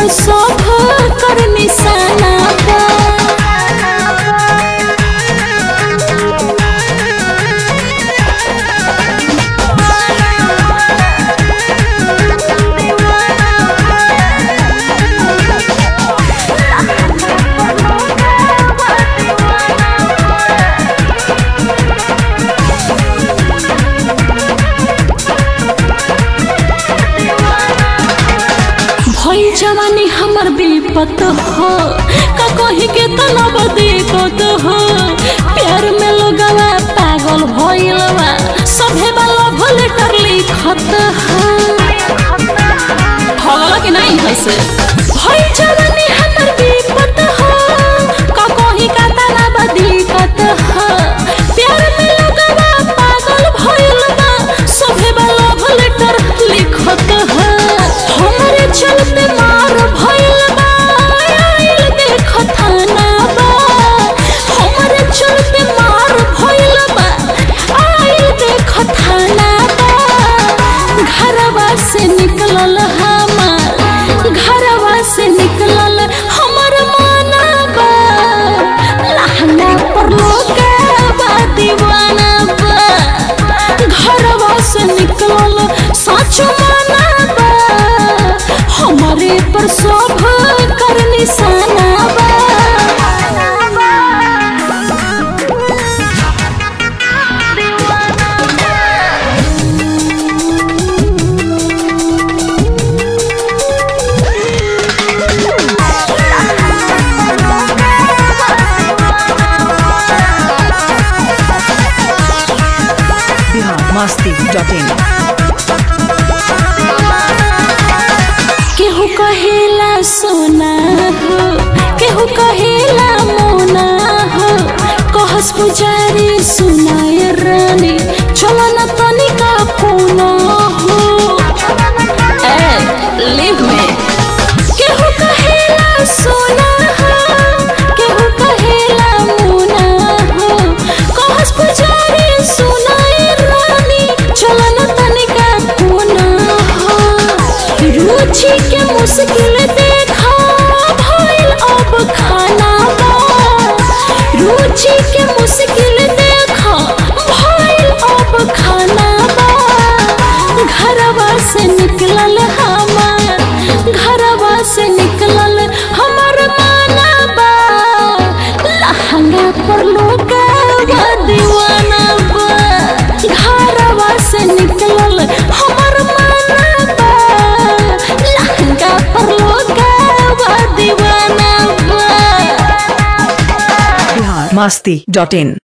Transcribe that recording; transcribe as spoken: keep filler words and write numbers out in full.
सब कर निशाना बा। भई जवानी हमर विपत हो का कही के तलब दिक्कत हो। प्यार में लोगवा पागल भइल बा सभे वाला भले कर लिखत हो। भगला के नहीं कैसे भई जवानी हमर विपत हो का कही का तलब दिक्कत हो। प्यार में लोगवा पागल भइल बा सभे वाला भले कर लिखत हो। हमरे चलते मार भइल बा आइल देख थाना बा। हमरे चलते मार भइल बा आइल देख थाना बा। घरवा से निकलल हमार घरवा से निकलल हमर माना बा। लहंगा पर लोगवा दीवाना बा। घरवा से निकलल सच माना बा। हमारे पर सब कर निशाना बा। Bihar Masti dot in. केहू कहेला सोना हो केहू कहेला मोना हो। कहस पुजारी सुनाय रानी चलो न तनिका कोना हो। ए लिव में केहू कहेला सोना हो केहू कहेला मोना हो। कहस पुजारी सुनाय रानी चलो न तनिका कोना हो। रुचि के मुश्किल देखा भइल अब खाना बा। रुचि के मुश्किल देखा भइल अब खाना बा। घरवा से निकलल हमार घरवा से निकलल हमर माना बा। लहंगा पर लोगवा दीवाना बा। घरवा से निकलल हमर माना बा। लहंगा पर लोगवा दीवाना बा। बिहार मस्ती डॉट इन।